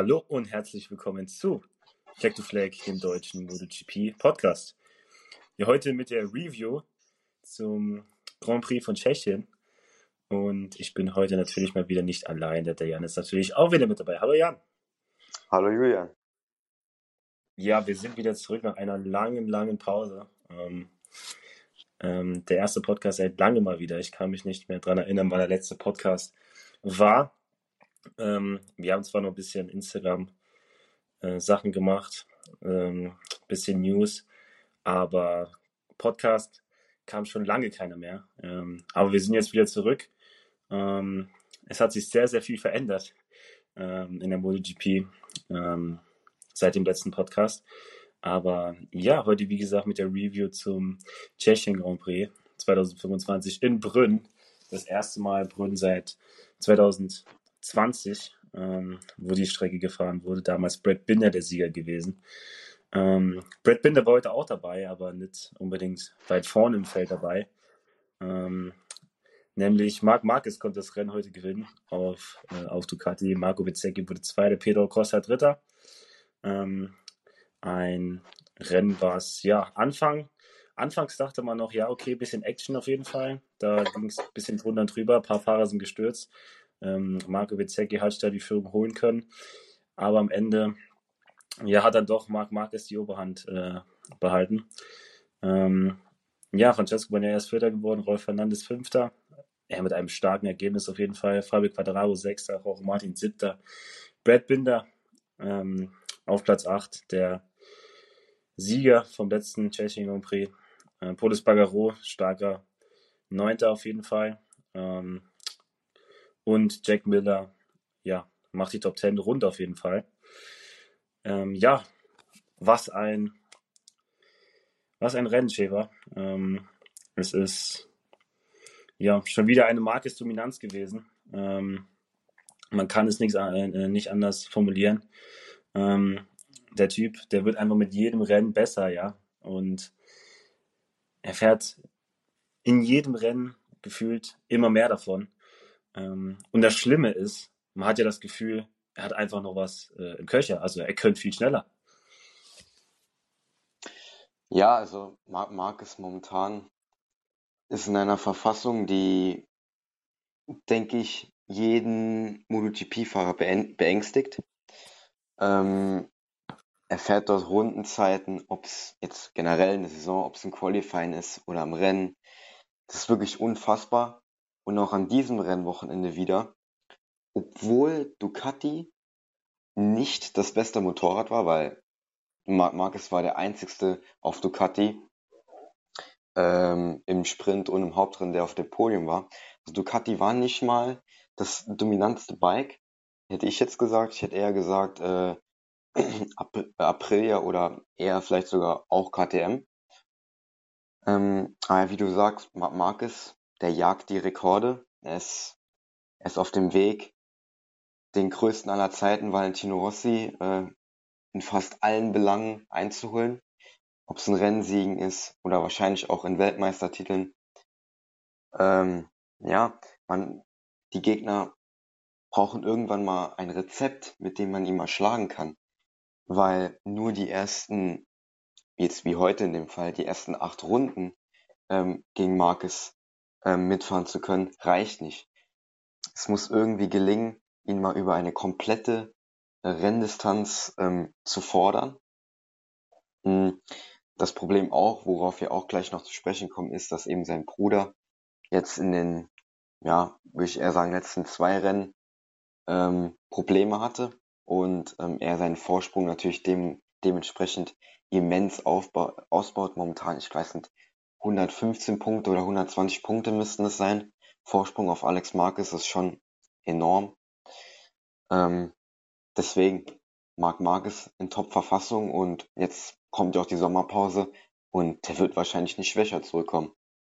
Hallo und herzlich willkommen zu Flag to Flag, dem deutschen MotoGP Podcast. Ja, heute mit der Review zum Grand Prix von Tschechien. Und ich bin heute natürlich mal wieder nicht allein. Der Jan ist natürlich auch wieder mit dabei. Hallo Jan. Hallo Julian. Ja, wir sind wieder zurück nach einer langen Pause. Der erste Podcast seit langem mal wieder. Ich kann mich nicht mehr daran erinnern, wann der letzte Podcast war. Wir haben zwar noch ein bisschen Instagram Sachen gemacht, bisschen News, aber Podcast kam schon lange keiner mehr. Aber wir sind jetzt wieder zurück. Es hat sich sehr viel verändert in der MotoGP seit dem letzten Podcast. Aber ja, heute wie gesagt mit der Review zum Tschechien Grand Prix 2025 in Brünn. Das erste Mal Brünn seit 2020, wo die Strecke gefahren wurde. Damals Brad Binder der Sieger gewesen. Brad Binder war heute auch dabei, aber nicht unbedingt weit vorne im Feld dabei. Nämlich Marc Marquez konnte das Rennen heute gewinnen auf Ducati. Marco Bezzecchi wurde Zweiter, Pedro Acosta Dritter. Ein Rennen, was ja anfangs dachte man noch, ja okay, bisschen Action auf jeden Fall. Da ging es ein bisschen drunter und drüber, ein paar Fahrer sind gestürzt. Marco Bezzecchi hat da die Führung holen können. Aber am Ende hat dann doch Marc Marquez die Oberhand behalten. Francesco Bagnaia ist Vierter geworden, Rolf Fernandes Fünfter. Mit einem starken Ergebnis auf jeden Fall. Fabio Quartararo Sechster, Jorge Martin Siebter. Brad Binder auf Platz 8, der Sieger vom letzten Tschechien Grand Prix. Pol Espargaro, starker Neunter auf jeden Fall. Und Jack Miller, macht die Top 10 rund auf jeden Fall. Was ein Rennen, Schäfer. Es ist schon wieder eine Marquez-Dominanz gewesen. Man kann es nicht anders formulieren. Der Typ, der wird einfach mit jedem Rennen besser, ja. Und er fährt in jedem Rennen gefühlt immer mehr davon. Und das Schlimme ist, man hat ja das Gefühl, er hat einfach noch was im Köcher. Also er könnte viel schneller. Ja, also Marc Marquez momentan ist in einer Verfassung, die, denke ich, jeden MotoGP-Fahrer beängstigt. Er fährt dort Rundenzeiten, ob es jetzt generell in der Saison, ob es ein Qualifying ist oder am Rennen. Das ist wirklich unfassbar. Und auch an diesem Rennwochenende wieder, obwohl Ducati nicht das beste Motorrad war, weil Marc Marquez war der einzigste auf Ducati im Sprint und im Hauptrennen, der auf dem Podium war. Also Ducati war nicht mal das dominantste Bike, hätte ich jetzt gesagt. Ich hätte eher gesagt Aprilia oder eher vielleicht sogar auch KTM. Aber wie du sagst, Marc Marquez, der jagt die Rekorde. Er ist auf dem Weg, den größten aller Zeiten, Valentino Rossi, in fast allen Belangen einzuholen. Ob es in Rennsiegen ist oder wahrscheinlich auch in Weltmeistertiteln. Die Gegner brauchen irgendwann mal ein Rezept, mit dem man ihn mal schlagen kann. Weil nur die ersten, jetzt wie heute in dem Fall, die ersten 8 Runden gegen Marquez mitfahren zu können, reicht nicht. Es muss irgendwie gelingen, ihn mal über eine komplette Renndistanz zu fordern. Das Problem auch, worauf wir auch gleich noch zu sprechen kommen, ist, dass eben sein Bruder jetzt in den, würde ich eher sagen, letzten 2 Rennen Probleme hatte und er seinen Vorsprung natürlich dementsprechend immens ausbaut. Momentan, ich weiß nicht, 115 Punkte oder 120 Punkte müssten es sein. Vorsprung auf Alex Marquez ist schon enorm. Deswegen Marc Marquez in Top-Verfassung und jetzt kommt ja auch die Sommerpause und der wird wahrscheinlich nicht schwächer zurückkommen.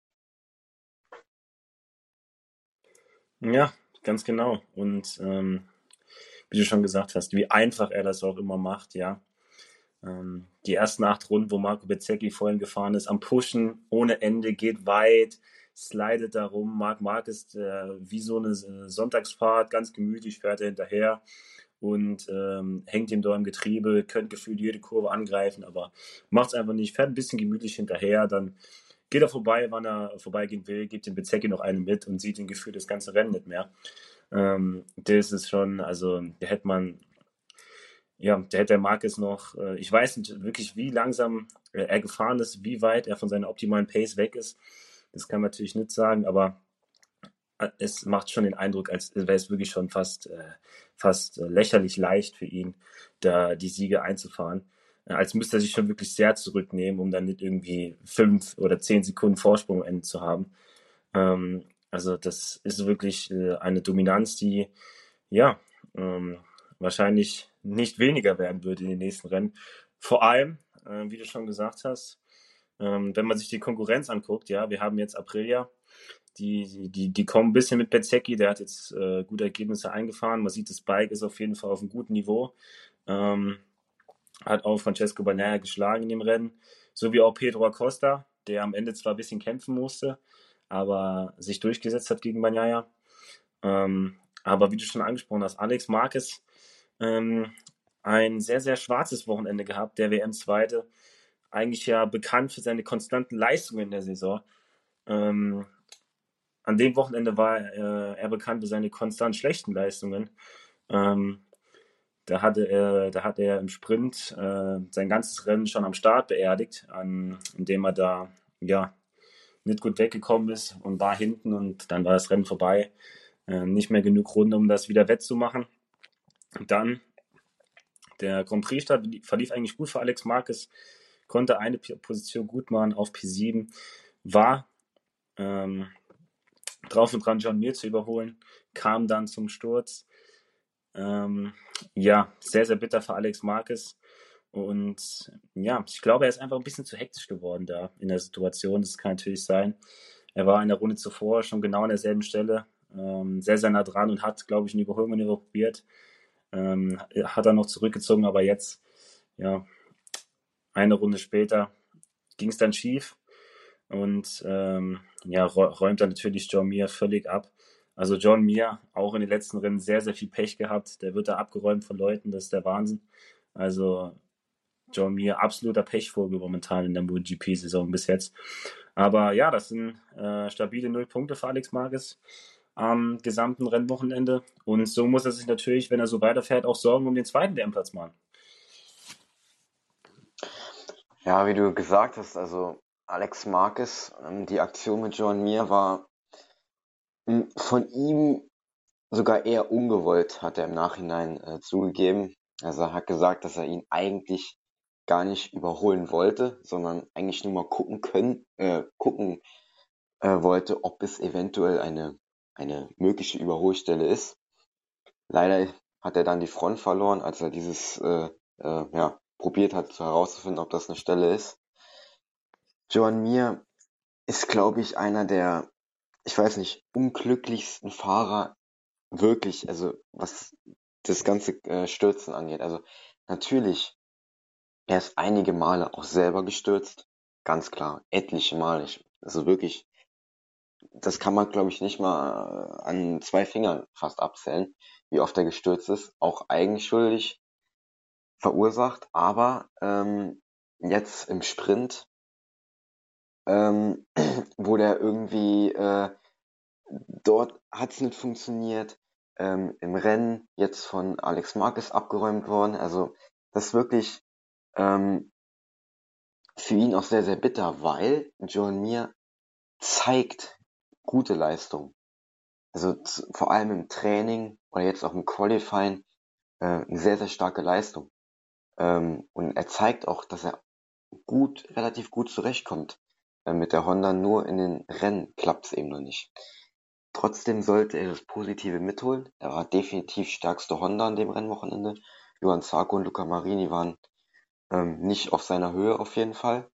Ja, ganz genau. Und wie du schon gesagt hast, wie einfach er das auch immer macht, ja. Die ersten 8 Runden, wo Marco Bezzecchi vorhin gefahren ist, am Pushen ohne Ende, geht weit, slidet da rum. Marc Marquez wie so eine Sonntagsfahrt, ganz gemütlich fährt er hinterher. und hängt ihm da im Getriebe, könnte gefühlt jede Kurve angreifen, aber macht es einfach nicht, fährt ein bisschen gemütlich hinterher, dann geht er vorbei, wann er vorbeigehen will, gibt dem Bezzecchi noch eine mit und sieht ihn gefühlt das ganze Rennen nicht mehr. Das ist schon, also der hätte der Marquez noch, ich weiß nicht wirklich, wie langsam er gefahren ist, wie weit er von seiner optimalen Pace weg ist. Das kann man natürlich nicht sagen, aber es macht schon den Eindruck, als wäre es wirklich schon fast lächerlich leicht für ihn, da die Siege einzufahren. Als müsste er sich schon wirklich sehr zurücknehmen, um dann nicht irgendwie 5 oder 10 Sekunden Vorsprung am Ende zu haben. Also das ist wirklich eine Dominanz, die ja wahrscheinlich nicht weniger werden würde in den nächsten Rennen. Vor allem, wie du schon gesagt hast, wenn man sich die Konkurrenz anguckt, ja, wir haben jetzt Aprilia, die kommen ein bisschen mit Bezzecchi, der hat jetzt gute Ergebnisse eingefahren. Man sieht, das Bike ist auf jeden Fall auf einem guten Niveau. Hat auch Francesco Bagnaia geschlagen in dem Rennen, so wie auch Pedro Acosta, der am Ende zwar ein bisschen kämpfen musste, aber sich durchgesetzt hat gegen Bagnaia. Aber wie du schon angesprochen hast, Alex Marquez ein sehr, sehr schwarzes Wochenende gehabt, der WM-Zweite, eigentlich ja bekannt für seine konstanten Leistungen in der Saison. An dem Wochenende war er bekannt für seine konstant schlechten Leistungen. Da hat er im Sprint sein ganzes Rennen schon am Start beerdigt, indem er da ja nicht gut weggekommen ist und war hinten und dann war das Rennen vorbei. Nicht mehr genug Runden, um das wieder wettzumachen. Dann der Grand Prix-Start verlief eigentlich gut für Alex Marquez, konnte eine Position gut machen auf P7, war drauf und dran, John Mir zu überholen, kam dann zum Sturz. Sehr, sehr bitter für Alex Marquez. Und ja, ich glaube, er ist einfach ein bisschen zu hektisch geworden da in der Situation. Das kann natürlich sein. Er war in der Runde zuvor schon genau an derselben Stelle, sehr, sehr nah dran und hat, glaube ich, eine Überholmanöver probiert. Hat er noch zurückgezogen, aber jetzt, ja, eine Runde später ging es dann schief und räumt dann natürlich John Mir völlig ab. Also John Mir auch in den letzten Rennen sehr, sehr viel Pech gehabt. Der wird da abgeräumt von Leuten, das ist der Wahnsinn. Also John Mir absoluter Pechvogel momentan in der MotoGP-Saison bis jetzt. Aber ja, das sind stabile 0 Punkte für Alex Marquez am gesamten Rennwochenende. Und so muss er sich natürlich, wenn er so weiterfährt, auch Sorgen um den zweiten WM-Platz machen. Ja, wie du gesagt hast, also Alex Marquez, die Aktion mit Joan Mir war von ihm sogar eher ungewollt, hat er im Nachhinein zugegeben. Also er hat gesagt, dass er ihn eigentlich gar nicht überholen wollte, sondern eigentlich nur mal gucken wollte, ob es eventuell eine mögliche Überholstelle ist. Leider hat er dann die Front verloren, als er dieses probiert hat herauszufinden, ob das eine Stelle ist. Joan Mir ist, glaube ich, einer der, ich weiß nicht, unglücklichsten Fahrer wirklich, also was das ganze Stürzen angeht. Also natürlich, er ist einige Male auch selber gestürzt, ganz klar, etliche Male. Also wirklich, das kann man, glaube ich, nicht mal an 2 Fingern fast abzählen, wie oft er gestürzt ist, auch eigenschuldig verursacht, aber jetzt im Sprint wo der irgendwie dort hat's nicht funktioniert, im Rennen jetzt von Alex Marquez abgeräumt worden. Also das ist wirklich ähm, für ihn auch sehr, sehr bitter, weil Joan Mir zeigt gute Leistung. Also vor allem im Training oder jetzt auch im Qualifying eine sehr, sehr starke Leistung. Und er zeigt auch, dass er relativ gut zurechtkommt mit der Honda, nur in den Rennen klappt's eben noch nicht. Trotzdem sollte er das Positive mitholen. Er war definitiv stärkste Honda an dem Rennwochenende. Johann Zarco und Luca Marini waren nicht auf seiner Höhe auf jeden Fall.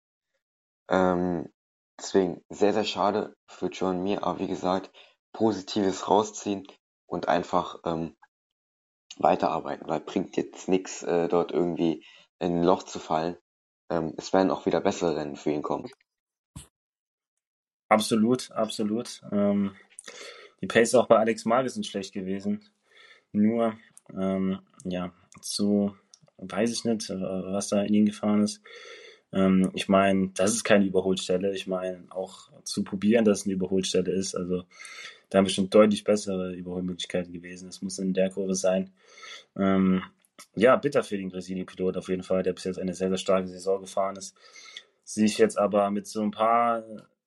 Deswegen sehr, sehr schade für Joan Mir, aber wie gesagt, Positives rausziehen und einfach weiterarbeiten, weil bringt jetzt nichts, dort irgendwie in ein Loch zu fallen. Es werden auch wieder bessere Rennen für ihn kommen. Absolut, absolut. Die Pace auch bei Alex Marquez sind schlecht gewesen. Nur Ja, weiß ich nicht, was da in ihn gefahren ist. Ich meine, das ist keine Überholstelle. Ich meine, auch zu probieren, dass es eine Überholstelle ist. Also da haben bestimmt deutlich bessere Überholmöglichkeiten gewesen. Das muss in der Kurve sein. Ja, bitter für den Gresini-Pilot auf jeden Fall, der bis jetzt eine sehr, sehr starke Saison gefahren ist. Sich jetzt aber mit so ein paar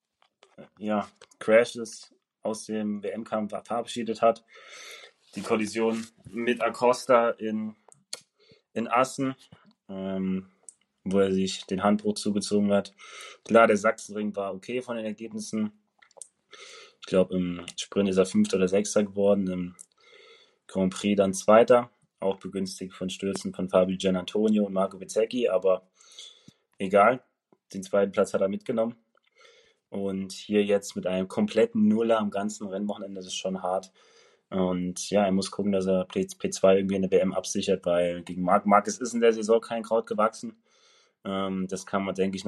Crashes aus dem WM-Kampf verabschiedet hat. Die Kollision mit Acosta in Assen, wo er sich den Handbruch zugezogen hat. Klar, der Sachsenring war okay von den Ergebnissen. Ich glaube, im Sprint ist er Fünfter oder Sechster geworden, im Grand Prix dann Zweiter, auch begünstigt von Stürzen von Fabio Giannantonio und Marco Bezzecchi, aber egal, den zweiten Platz hat er mitgenommen. Und hier jetzt mit einem kompletten Nuller am ganzen Rennwochenende, das ist schon hart. Und ja, er muss gucken, dass er P2 irgendwie in der WM absichert, weil gegen Marquez ist in der Saison kein Kraut gewachsen. Das kann man, denke ich,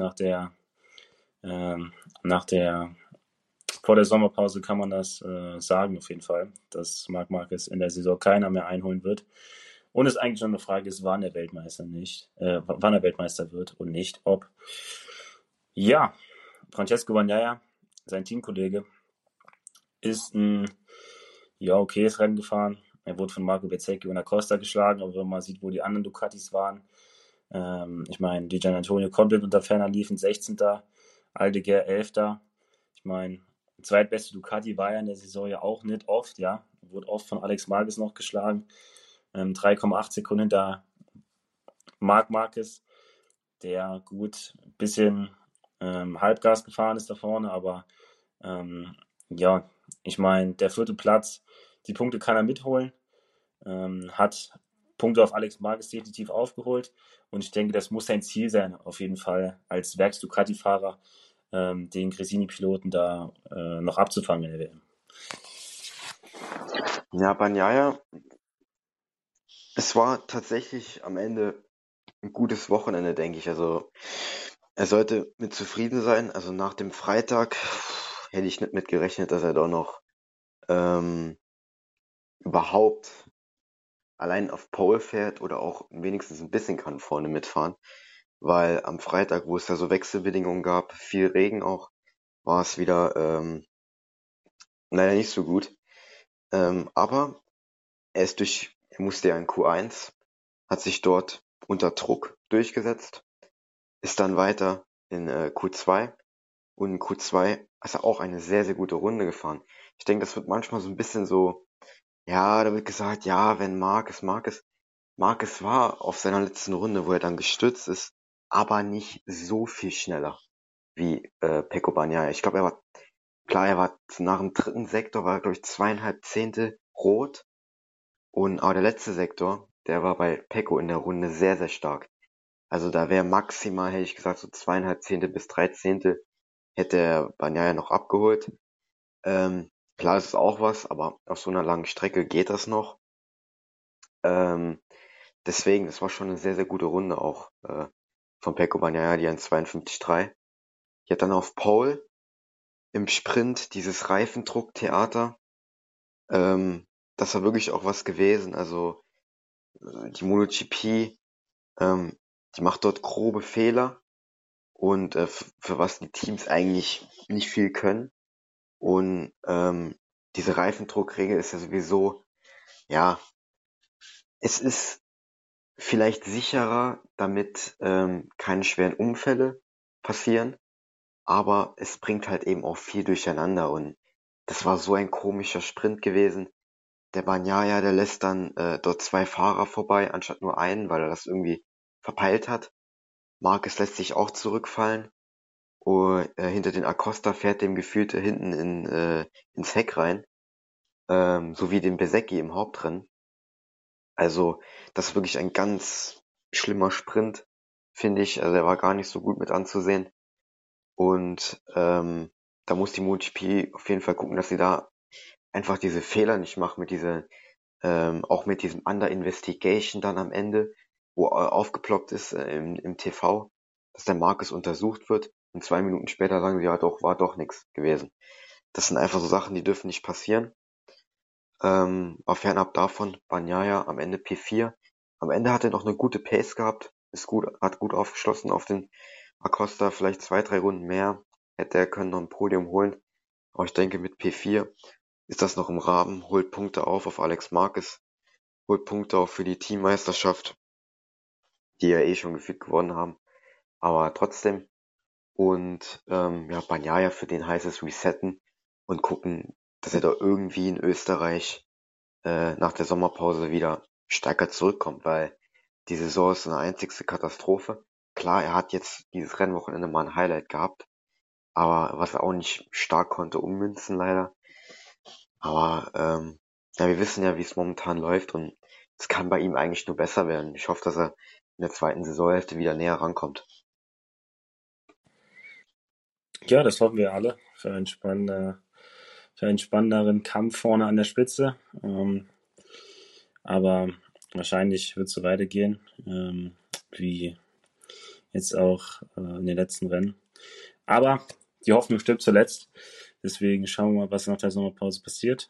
vor der Sommerpause kann man das sagen auf jeden Fall, dass Marc Marquez in der Saison keiner mehr einholen wird. Und es eigentlich nur eine Frage ist, wann er Weltmeister wird und nicht ob. Ja, Francesco Bagnaia, sein Teamkollege, ist ein okayes Rennen gefahren. Er wurde von Marco Bezzecchi und Acosta geschlagen, aber wenn man sieht, wo die anderen Ducatis waren, ich meine, Di Giannantonio komplett unter ferner liefen, 16. Aldeguer 11. Ich meine, zweitbeste Ducati war ja in der Saison ja auch nicht oft, ja. Wurde oft von Alex Marquez noch geschlagen. 3,8 Sekunden hinter Marc Marquez, der gut ein bisschen Halbgas gefahren ist da vorne, aber ich meine, der 4. Platz, die Punkte kann er mitholen, hat Punkte auf Alex Marquez definitiv aufgeholt und ich denke, das muss sein Ziel sein, auf jeden Fall als Werks-Ducati-Fahrer den Gresini-Piloten da noch abzufangen in der WM. Ja, Bagnaia, es war tatsächlich am Ende ein gutes Wochenende, denke ich. Also er sollte mit zufrieden sein. Also nach dem Freitag hätte ich nicht mit gerechnet, dass er doch noch überhaupt allein auf Pole fährt oder auch wenigstens ein bisschen kann vorne mitfahren. Weil am Freitag, wo es ja so Wechselbedingungen gab, viel Regen auch, war es wieder leider nicht so gut. Aber er musste ja in Q1, hat sich dort unter Druck durchgesetzt, ist dann weiter in Q2 und in Q2 ist er auch eine sehr, sehr gute Runde gefahren. Ich denke, das wird manchmal so ein bisschen so, ja, da wird gesagt, ja, wenn Marquez war auf seiner letzten Runde, wo er dann gestürzt ist, aber nicht so viel schneller wie Pecco Bagnaia. Ich glaube, er war nach dem 3. Sektor, war glaube ich 2,5 Zehntel rot. Aber der letzte Sektor, der war bei Pecco in der Runde sehr, sehr stark. Also da wäre maximal, hätte ich gesagt, so 2,5 Zehntel bis 3 Zehntel hätte er Bagnaia noch abgeholt. Klar, ist es auch was, aber auf so einer langen Strecke geht das noch. Deswegen, das war schon eine sehr, sehr gute Runde auch von Pecco Bagnaia, die 1,52,3. Die hat dann auf Pole im Sprint dieses Reifendrucktheater. Das war wirklich auch was gewesen. Also die MotoGP, die macht dort grobe Fehler und für was die Teams eigentlich nicht viel können. Und diese Reifendruckregel ist ja sowieso, ja, es ist vielleicht sicherer, damit keine schweren Unfälle passieren, aber es bringt halt eben auch viel durcheinander und das war so ein komischer Sprint gewesen. Der Bagnaia, der lässt dann dort 2 Fahrer vorbei, anstatt nur einen, weil er das irgendwie verpeilt hat. Marquez lässt sich auch zurückfallen. Hinter den Acosta fährt dem gefühlt hinten ins Heck rein, sowie dem Bezzecchi im Hauptrennen. Also das ist wirklich ein ganz schlimmer Sprint, finde ich. Also er war gar nicht so gut mit anzusehen. Und da muss die MotoGP auf jeden Fall gucken, dass sie da einfach diese Fehler nicht macht auch mit diesem Under Investigation dann am Ende, wo aufgeploppt ist im TV, dass der Marquez untersucht wird und 2 Minuten später sagen sie, ja doch, war doch nichts gewesen. Das sind einfach so Sachen, die dürfen nicht passieren. Aber fernab davon, Bagnaia am Ende P4. Am Ende hat er noch eine gute Pace gehabt, hat gut aufgeschlossen auf den Acosta, vielleicht 2, 3 Runden mehr. Hätte er können noch ein Podium holen. Aber ich denke, mit P4 ist das noch im Rahmen, holt Punkte auf Alex Marquez, holt Punkte auch für die Teammeisterschaft, die ja eh schon gefühlt gewonnen haben. Aber trotzdem. Und ja, Bagnaia, für den heißt es resetten und gucken, dass er da irgendwie in Österreich nach der Sommerpause wieder stärker zurückkommt, weil die Saison ist eine einzigste Katastrophe. Klar, er hat jetzt dieses Rennwochenende mal ein Highlight gehabt, aber was er auch nicht stark konnte ummünzen leider. Aber ja, wir wissen ja, wie es momentan läuft und es kann bei ihm eigentlich nur besser werden. Ich hoffe, dass er in der zweiten Saisonhälfte wieder näher rankommt. Ja, das hoffen wir alle für einen spannenderen Kampf vorne an der Spitze. Aber wahrscheinlich wird es so weitergehen, wie jetzt auch in den letzten Rennen. Aber die Hoffnung stirbt zuletzt. Deswegen schauen wir mal, was nach der Sommerpause passiert.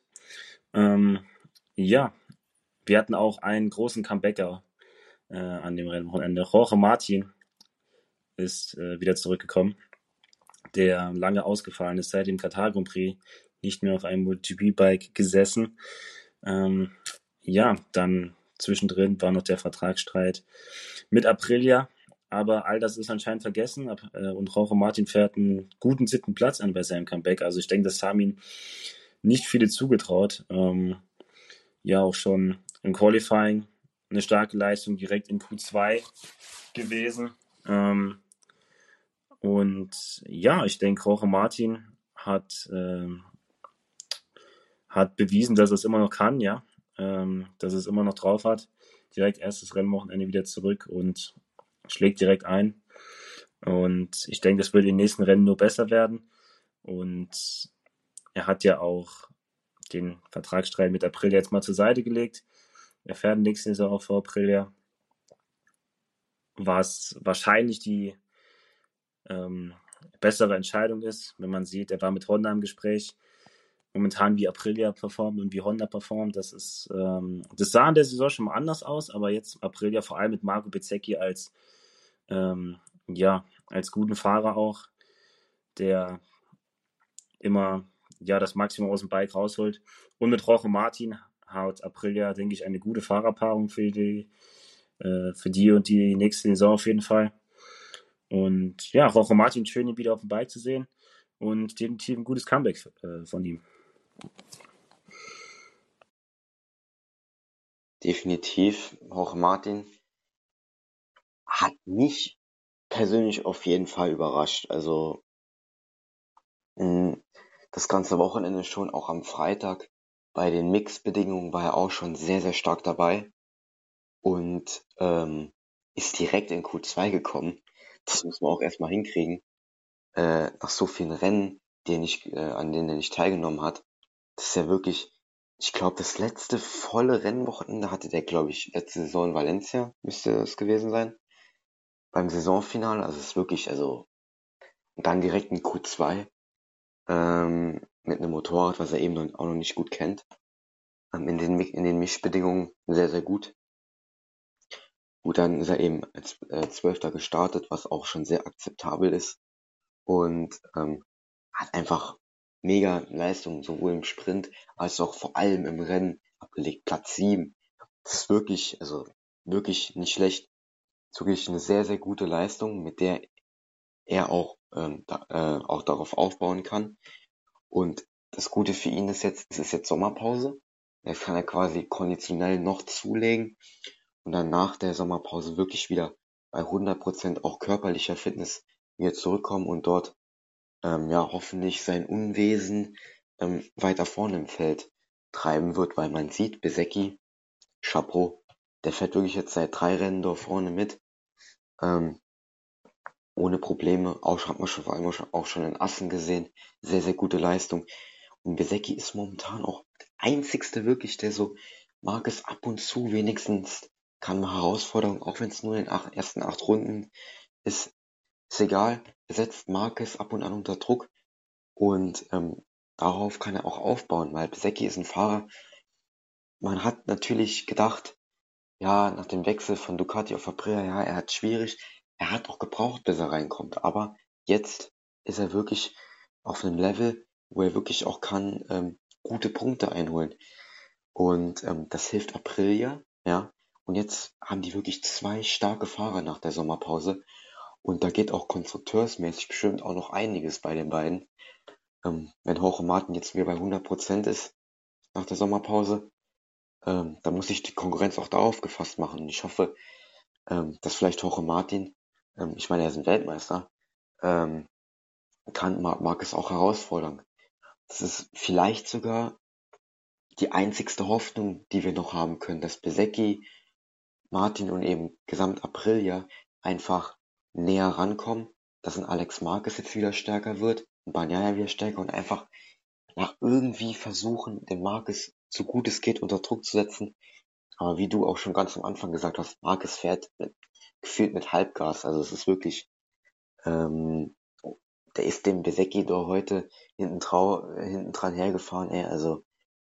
Ja, wir hatten auch einen großen Comebacker an dem Rennwochenende. Jorge Martin ist wieder zurückgekommen, der lange ausgefallen ist, seit dem Katar Grand Prix nicht mehr auf einem MotoGP-Bike gesessen. Ja, dann zwischendrin war noch der Vertragsstreit mit Aprilia, aber all das ist anscheinend vergessen und Jorge Martin fährt einen guten 7. Platz an bei seinem Comeback. Also ich denke, das haben ihm nicht viele zugetraut. Ja, auch schon im Qualifying eine starke Leistung direkt in Q2 gewesen. Und ja, ich denke, Jorge Martin hat bewiesen, dass er es immer noch kann, ja, dass er es immer noch drauf hat. Direkt erstes Rennwochenende wieder zurück und schlägt direkt ein. Und ich denke, das wird in den nächsten Rennen nur besser werden. Und er hat ja auch den Vertragsstreit mit Aprilia jetzt mal zur Seite gelegt. Er fährt nächste Saison auch vor Aprilia. Was wahrscheinlich die bessere Entscheidung ist, wenn man sieht, er war mit Honda im Gespräch. Momentan wie Aprilia performt und wie Honda performt, das sah in der Saison schon mal anders aus, aber jetzt Aprilia vor allem mit Marco Bezzecchi als als guten Fahrer auch, der immer das Maximum aus dem Bike rausholt. Und mit Jorge Martin hat Aprilia, denke ich, eine gute Fahrerpaarung für die und die nächste Saison auf jeden Fall. Und ja, Jorge Martin, schön, ihn wieder auf dem Bike zu sehen und definitiv ein gutes Comeback von ihm. Definitiv, Jorge Martin hat mich persönlich auf jeden Fall überrascht. Also das ganze Wochenende schon, auch am Freitag bei den Mixbedingungen war er auch schon sehr, sehr stark dabei und ist direkt in Q2 gekommen. Das muss man auch erstmal hinkriegen. Nach so vielen Rennen, an denen er nicht teilgenommen hat. Das ist ja wirklich, ich glaube, das letzte volle Rennwochenende hatte der, glaube ich, letzte Saison in Valencia, müsste es gewesen sein. Beim Saisonfinale, also es ist wirklich, also, und dann direkt in Q2, mit einem Motorrad, was er eben auch noch nicht gut kennt. In den Mischbedingungen sehr, sehr gut. Gut, dann ist er eben als 12. gestartet, was auch schon sehr akzeptabel ist. Und hat einfach mega Leistung, sowohl im Sprint als auch vor allem im Rennen abgelegt. Platz 7. Das ist wirklich, also wirklich nicht schlecht. Das ist wirklich eine sehr, sehr gute Leistung, mit der er auch darauf aufbauen kann. Und das Gute für ihn ist jetzt, es ist jetzt Sommerpause. Jetzt kann er quasi konditionell noch zulegen und dann nach der Sommerpause wirklich wieder bei 100% auch körperlicher Fitness wieder zurückkommen und dort hoffentlich sein Unwesen weiter vorne im Feld treiben wird, weil man sieht, Bezzecchi, Chapeau, der fährt wirklich jetzt seit 3 Rennen da vorne mit, ohne Probleme, hat man schon vor allem auch schon in Assen gesehen, sehr, sehr gute Leistung. Und Bezzecchi ist momentan auch der einzigste wirklich, der so mag es ab und zu wenigstens, kann mal Herausforderung, auch wenn es nur in den ersten 8 Runden ist egal, er setzt Marquez ab und an unter Druck und darauf kann er auch aufbauen, weil Bezzecchi ist ein Fahrer, man hat natürlich gedacht, ja, nach dem Wechsel von Ducati auf Aprilia, ja, er hat schwierig, er hat auch gebraucht, bis er reinkommt. Aber jetzt ist er wirklich auf einem Level, wo er wirklich auch kann gute Punkte einholen. Und das hilft Aprilia, ja. Und jetzt haben die wirklich zwei starke Fahrer nach der Sommerpause. Und da geht auch konstrukteursmäßig bestimmt auch noch einiges bei den beiden. Wenn Jorge Martin jetzt wieder bei 100% ist nach der Sommerpause, dann muss sich die Konkurrenz auch darauf gefasst machen. Und ich hoffe, dass vielleicht Jorge Martin, ich meine, er ist ein Weltmeister, ähm, kann Marc auch herausfordern. Das ist vielleicht sogar die einzigste Hoffnung, die wir noch haben können, dass Bezzecchi, Martin und eben Gesamt Aprilia einfach näher rankommen, dass ein Alex Marquez jetzt wieder stärker wird, ein Bagnaia wieder stärker und einfach irgendwie versuchen, den Marquez so gut es geht unter Druck zu setzen. Aber wie du auch schon ganz am Anfang gesagt hast, Marquez fährt gefühlt mit Halbgas. Also es ist wirklich, ähm, der ist dem Bezzecchi da heute hinten dran hergefahren, ey. Also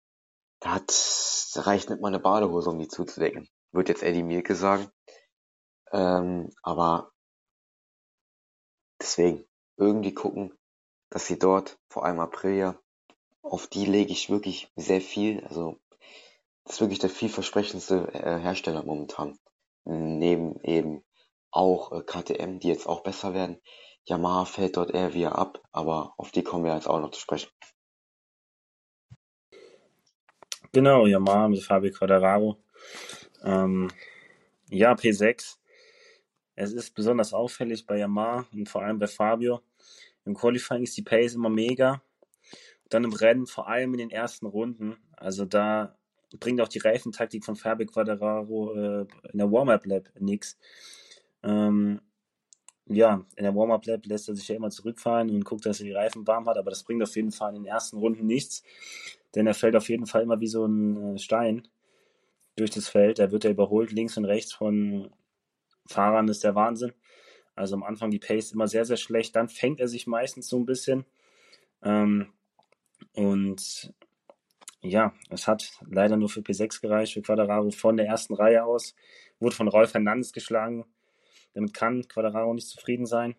da reicht nicht mal eine Badehose, um die zuzudecken. Wird jetzt Eddie Mielke sagen. Aber deswegen irgendwie gucken, dass sie dort, vor allem Aprilia, auf die lege ich wirklich sehr viel. Also das ist wirklich der vielversprechendste Hersteller momentan. Neben eben auch KTM, die jetzt auch besser werden. Yamaha fällt dort eher wieder ab, aber auf die kommen wir jetzt auch noch zu sprechen. Genau, Yamaha mit Fabio Quartararo. Ja, P6. Es ist besonders auffällig bei Yamaha und vor allem bei Fabio. Im Qualifying ist die Pace immer mega. Dann im Rennen, vor allem in den ersten Runden. Also da bringt auch die Reifentaktik von Fabio Quartararo in der Warm-Up-Lap nichts. Ja, in der Warm-Up-Lap lässt er sich ja immer zurückfahren und guckt, dass er die Reifen warm hat, aber das bringt auf jeden Fall in den ersten Runden nichts, denn er fällt auf jeden Fall immer wie so ein Stein durch das Feld. Da wird er überholt, links und rechts von Fahrern, ist der Wahnsinn. Also am Anfang die Pace immer sehr, sehr schlecht, dann fängt er sich meistens so ein bisschen. Und ja, es hat leider nur für P6 gereicht, für Quadraro von der ersten Reihe aus. Wurde von Rolf Hernandez geschlagen. Damit kann Quadraro nicht zufrieden sein.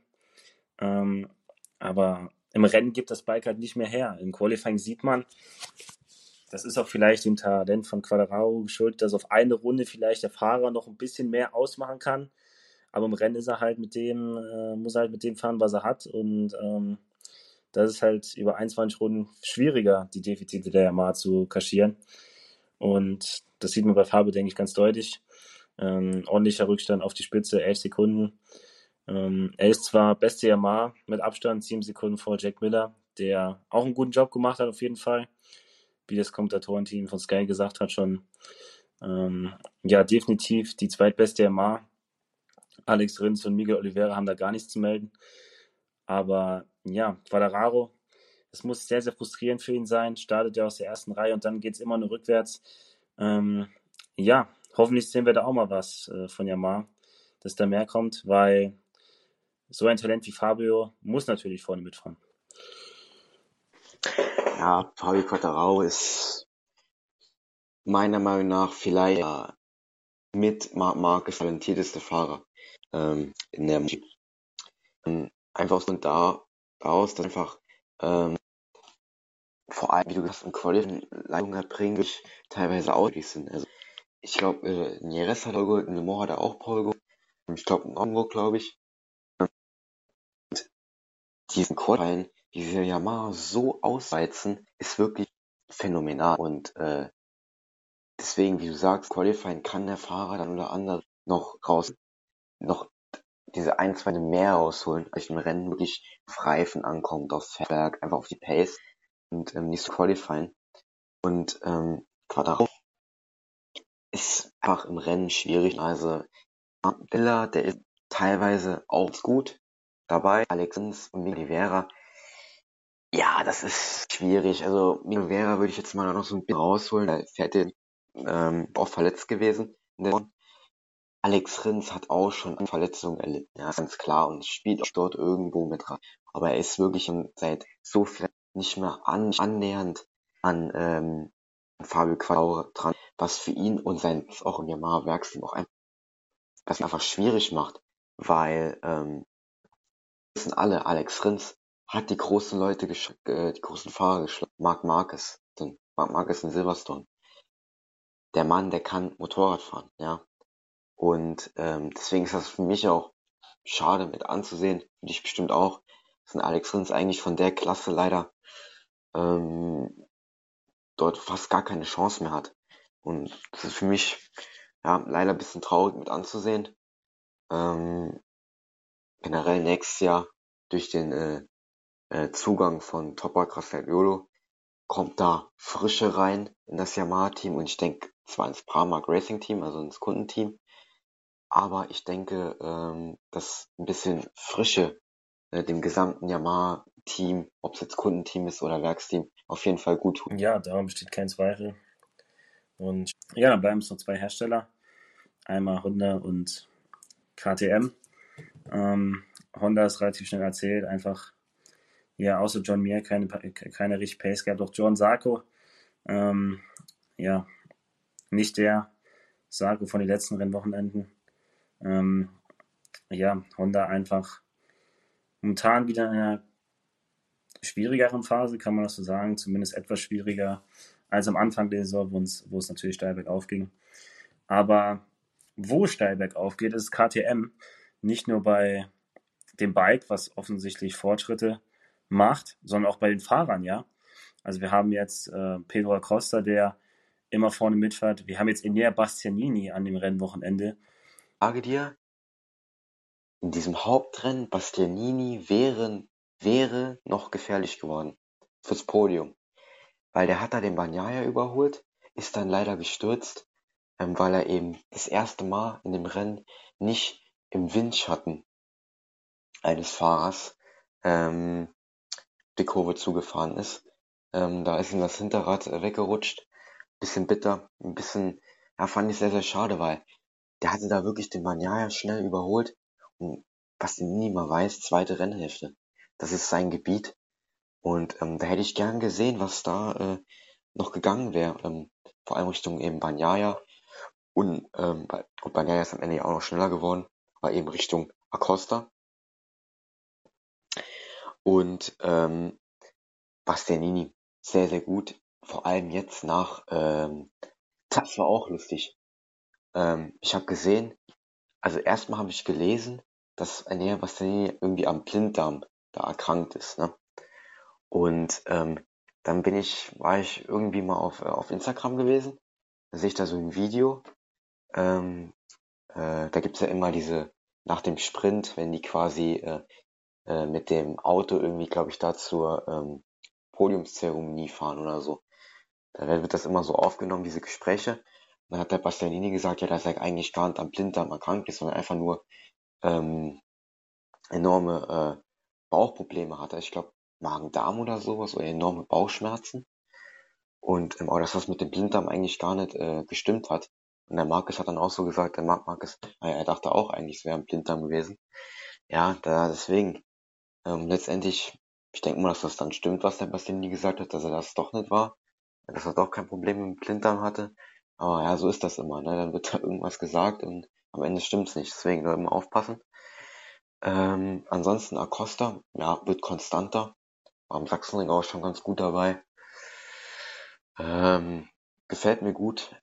Aber im Rennen gibt das Bike halt nicht mehr her. Im Qualifying sieht man, das ist auch vielleicht dem Talent von Quadraro geschuldet, dass auf eine Runde vielleicht der Fahrer noch ein bisschen mehr ausmachen kann. Aber im Rennen ist er halt mit dem, muss er halt mit dem fahren, was er hat. Und das ist halt über 21 Runden schwieriger, die Defizite der Yamaha zu kaschieren. Und das sieht man bei Fabio, denke ich, ganz deutlich. Ordentlicher Rückstand auf die Spitze, 11 Sekunden. Er ist zwar beste Yamaha mit Abstand, 7 Sekunden vor Jack Miller, der auch einen guten Job gemacht hat auf jeden Fall, wie das Kommentatorenteam von Sky gesagt hat schon. Ja, definitiv die zweitbeste Yamaha. Alex Rins und Miguel Oliveira haben da gar nichts zu melden. Aber ja, Quadraro, es muss sehr, sehr frustrierend für ihn sein. Startet er aus der ersten Reihe und dann geht es immer nur rückwärts. Ja, hoffentlich sehen wir da auch mal was von Yamaha, dass da mehr kommt, weil so ein Talent wie Fabio muss natürlich vorne mitfahren. Ja, Fabio Quartararo ist meiner Meinung nach vielleicht mit Marc Marquez talentierteste Fahrer in der Musik. Einfach so daraus, dass einfach vor allem, wie du gesagt hast, im Qualifying Leistung erbringen, wirklich teilweise ausgeglichen sind. Also ich glaube, Nieres hat Pole geholt, Le Mans hat er auch Pole geholt. Ich glaube, in Hamburg, glaube ich. Diesen Qualifying, diese Yamaha so ausreizen, ist wirklich phänomenal. Und deswegen, wie du sagst, Qualifying kann der Fahrer dann oder andere noch diese ein, zwei mehr rausholen, als im Rennen wirklich auf Reifen ankommt, aufs Fahrwerk, einfach auf die Pace und nicht so Qualifying. Und Quadraro ist einfach im Rennen schwierig. Also Villa, der ist teilweise auch gut dabei. Alexins und Miguel Oliveira, ja, das ist schwierig. Also Miguel Oliveira würde ich jetzt mal noch so ein bisschen rausholen. Er fährt den auch verletzt gewesen. Alex Rins hat auch schon eine Verletzung erlitten, ja, ganz klar, und spielt auch dort irgendwo mit rein. Aber er ist wirklich seit so viel nicht mehr annähernd an Fabio Quartararo dran, was für ihn und sein auch im Yamaha-Werksteam auch einfach schwierig macht, weil wissen alle, Alex Rins hat die großen Leute, die großen Fahrer geschlagen. Marc Marquez in Silverstone. Der Mann, der kann Motorrad fahren, ja. Und deswegen ist das für mich auch schade mit anzusehen, für dich bestimmt auch, dass ein Alex Rins eigentlich von der Klasse leider ähm, dort fast gar keine Chance mehr hat. Und das ist für mich ja leider ein bisschen traurig mit anzusehen. Ähm, Generell nächstes Jahr durch den Zugang von Toprak Rafaeliolo kommt da Frische rein in das Yamaha-Team und ich denke zwar ins Pramac Racing Team, also ins Kundenteam, aber ich denke, dass ein bisschen Frische dem gesamten Yamaha-Team, ob es jetzt Kundenteam ist oder Werksteam, auf jeden Fall gut tut. Ja, darum besteht kein Zweifel. Und ja, dann bleiben es noch zwei Hersteller. Einmal Honda und KTM. Honda ist relativ schnell erzählt, einfach, ja, außer John Mir keine richtig Pace gehabt. Auch John Sarko, ja, nicht der Sarko von den letzten Rennwochenenden. Ja, Honda einfach momentan wieder in einer schwierigeren Phase, kann man das so sagen, zumindest etwas schwieriger als am Anfang der Saison, wo es natürlich steil bergauf ging. Aber wo steil bergauf geht, ist KTM. Nicht nur bei dem Bike, was offensichtlich Fortschritte macht, sondern auch bei den Fahrern, ja. Also wir haben jetzt Pedro Acosta, der immer vorne mitfährt. Wir haben jetzt Enea Bastianini an dem Rennwochenende. Ich sage dir, in diesem Hauptrennen Bastianini wäre noch gefährlich geworden fürs Podium, weil der hat da den Bagnaia überholt, ist dann leider gestürzt, weil er eben das erste Mal in dem Rennen nicht im Windschatten eines Fahrers die Kurve zugefahren ist. Da ist ihm das Hinterrad weggerutscht. Bisschen bitter, ein bisschen, ja, fand ich sehr, sehr schade, weil der hatte da wirklich den Bagnaia schnell überholt. Und was den niemand weiß, zweite Rennhälfte. Das ist sein Gebiet. Und da hätte ich gern gesehen, was da noch gegangen wäre. Vor allem Richtung eben Bagnaia. Und gut, Bagnaia ist am Ende ja auch noch schneller geworden, aber eben Richtung Acosta. Und Bastianini, sehr, sehr gut. Vor allem jetzt das war auch lustig. Ich habe gesehen, also erstmal habe ich gelesen, dass Enea Bastianini irgendwie am Blinddarm da erkrankt ist, ne? Und dann war ich irgendwie mal auf Instagram gewesen, da sehe ich da so ein Video. Da gibt's ja immer nach dem Sprint, wenn die quasi mit dem Auto irgendwie, glaube ich, da zur Podiumszeremonie fahren oder so. Da wird das immer so aufgenommen, diese Gespräche. Dann hat der Bastianini gesagt, ja, dass er eigentlich gar nicht am Blinddarm erkrankt ist, sondern einfach nur ähm, enorme Bauchprobleme hatte. Ich glaube, Magen-Darm oder sowas oder enorme Bauchschmerzen. Und aber dass das mit dem Blinddarm eigentlich gar nicht gestimmt hat. Und der Markus hat dann auch so gesagt, der Markus, er dachte auch eigentlich, es wäre ein Blinddarm gewesen. Ja, deswegen, letztendlich, ich denke mal, dass das dann stimmt, was der Bastianini gesagt hat, dass er das doch nicht war, dass er doch kein Problem mit dem Blinddarm hatte. Aber ja, so ist das immer, ne? Dann wird da irgendwas gesagt und am Ende stimmt's nicht. Deswegen nur immer aufpassen. Ansonsten Acosta, ja, wird konstanter. War am Sachsenring auch schon ganz gut dabei. Gefällt mir gut.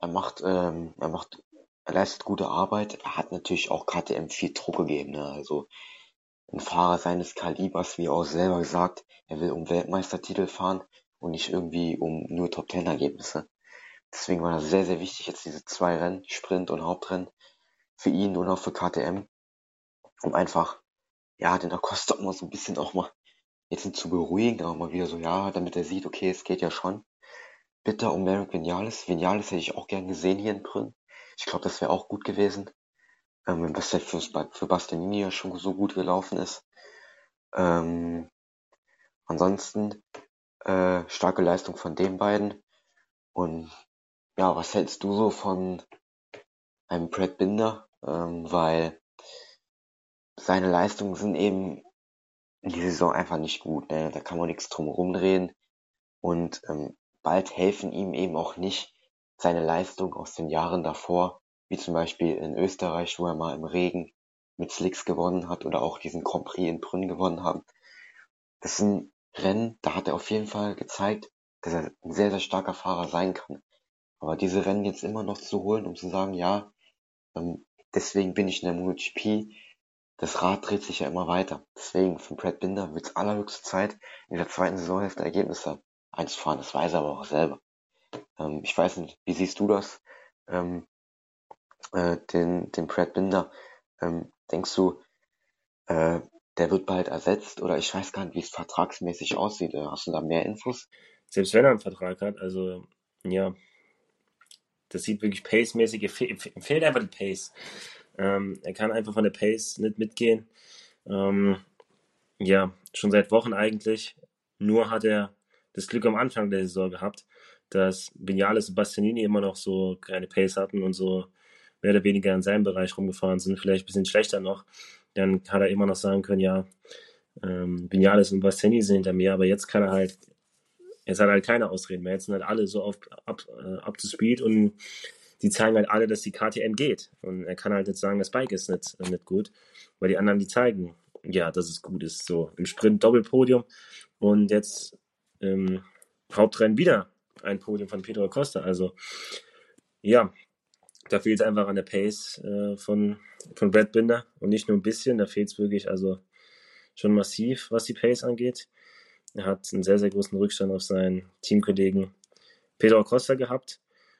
Er leistet gute Arbeit. Er hat natürlich auch KTM viel Druck gegeben, ne? Also ein Fahrer seines Kalibers, wie er auch selber gesagt, er will um Weltmeistertitel fahren und nicht irgendwie um nur Top-10-Ergebnisse. Deswegen war das sehr, sehr wichtig, jetzt diese zwei Rennen, Sprint und Hauptrennen, für ihn und auch für KTM, um einfach, ja, den Acosta mal so ein bisschen auch mal jetzt zu beruhigen, auch mal wieder so, ja, damit er sieht, okay, es geht ja schon. Bitter um Merrick Vinales. Vinales hätte ich auch gern gesehen hier in Brünn. Ich glaube, das wäre auch gut gewesen, wenn das halt für Bastianini ja schon so gut gelaufen ist. Ähm, Ansonsten starke Leistung von den beiden. Und ja, was hältst du so von einem Brad Binder? Weil seine Leistungen sind eben in dieser Saison einfach nicht gut. Ne? Da kann man nichts drum rumdrehen. Und bald helfen ihm eben auch nicht seine Leistung aus den Jahren davor, wie zum Beispiel in Österreich, wo er mal im Regen mit Slicks gewonnen hat oder auch diesen Grand Prix in Brünn gewonnen haben. Das sind Rennen, da hat er auf jeden Fall gezeigt, dass er ein sehr, sehr starker Fahrer sein kann. Aber diese Rennen jetzt immer noch zu holen, um zu sagen, ja, deswegen bin ich in der MotoGP, das Rad dreht sich ja immer weiter. Deswegen von Brad Binder wird es allerhöchste Zeit, in der zweiten Saisonhälfte Ergebnisse einzufahren. Das weiß er aber auch selber. Ich weiß nicht, wie siehst du das, den Brad Binder? Denkst du, der wird bald ersetzt oder ich weiß gar nicht, wie es vertragsmäßig aussieht. Hast du da mehr Infos? Selbst wenn er einen Vertrag hat, also ja, das sieht wirklich pace-mäßig, fehlt einfach die Pace. Er kann einfach von der Pace nicht mitgehen. Ja, schon seit Wochen eigentlich. Nur hat er das Glück am Anfang der Saison gehabt, dass Vinales und Bastianini immer noch so keine Pace hatten und so mehr oder weniger in seinem Bereich rumgefahren sind, vielleicht ein bisschen schlechter noch. Dann hat er immer noch sagen können, ja, Vinales und Bastianini sind hinter mir, aber jetzt hat er halt keine Ausreden mehr. Jetzt sind halt alle so up to speed und die zeigen halt alle, dass die KTM geht. Und er kann halt jetzt sagen, das Bike ist nicht gut, weil die anderen die zeigen, ja, dass es gut ist. So im Sprint Doppelpodium und jetzt im Hauptrennen wieder ein Podium von Pedro Acosta. Also ja, da fehlt es einfach an der Pace von Brad Binder und nicht nur ein bisschen, da fehlt es wirklich also schon massiv, was die Pace angeht. Er hat einen sehr, sehr großen Rückstand auf seinen Teamkollegen Pedro Acosta gehabt.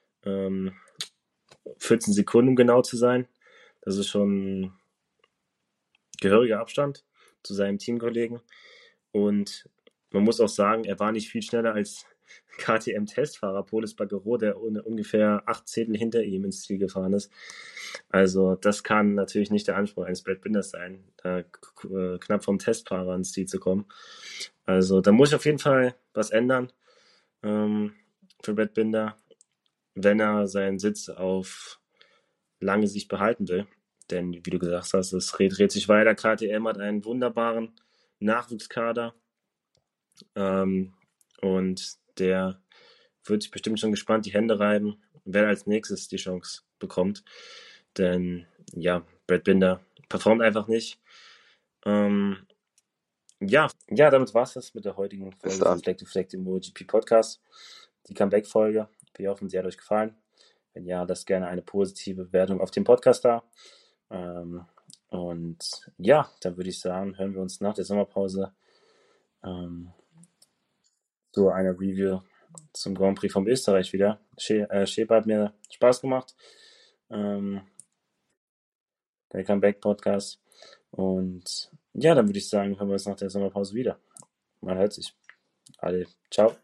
14 Sekunden, um genau zu sein. Das ist schon ein gehöriger Abstand zu seinem Teamkollegen. Und man muss auch sagen, er war nicht viel schneller als KTM-Testfahrer Pol Espargaro, der ungefähr 8 Zehntel hinter ihm ins Ziel gefahren ist. Also das kann natürlich nicht der Anspruch eines Brad Binders sein, da knapp vom Testfahrer ins Ziel zu kommen. Also da muss ich auf jeden Fall was ändern für Brad Binder, wenn er seinen Sitz auf lange Sicht behalten will. Denn, wie du gesagt hast, es dreht sich weiter. KTM hat einen wunderbaren Nachwuchskader und der wird sich bestimmt schon gespannt die Hände reiben, wer als nächstes die Chance bekommt. Denn, ja, Brad Binder performt einfach nicht. Ja, damit war es das mit der heutigen Folge von Fleck to Fleck, dem MotoGP Podcast. Die Comeback-Folge. Wir hoffen, sie hat euch gefallen. Wenn ja, lasst gerne eine positive Bewertung auf dem Podcast da. Und ja, dann würde ich sagen, hören wir uns nach der Sommerpause zu einer Review zum Grand Prix von Österreich wieder. Scheper hat mir Spaß gemacht. Der Comeback-Podcast. Und ja, dann würde ich sagen, hören wir uns nach der Sommerpause wieder. Man hört sich. Alle, ciao.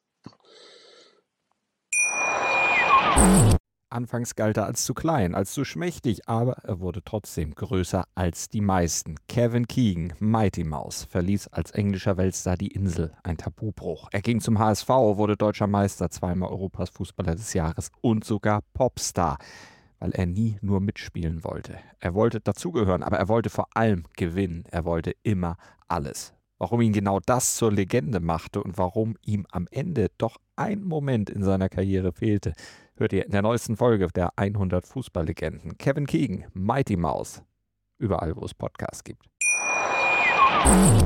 Anfangs galt er als zu klein, als zu schmächtig, aber er wurde trotzdem größer als die meisten. Kevin Keegan, Mighty Mouse, verließ als englischer Weltstar die Insel, ein Tabubruch. Er ging zum HSV, wurde deutscher Meister, zweimal Europas Fußballer des Jahres und sogar Popstar, weil er nie nur mitspielen wollte. Er wollte dazugehören, aber er wollte vor allem gewinnen. Er wollte immer alles. Warum ihn genau das zur Legende machte und warum ihm am Ende doch ein Moment in seiner Karriere fehlte, hört ihr in der neuesten Folge der 100 Fußballlegenden. Kevin Keegan, Mighty Mouse, überall wo es Podcasts gibt.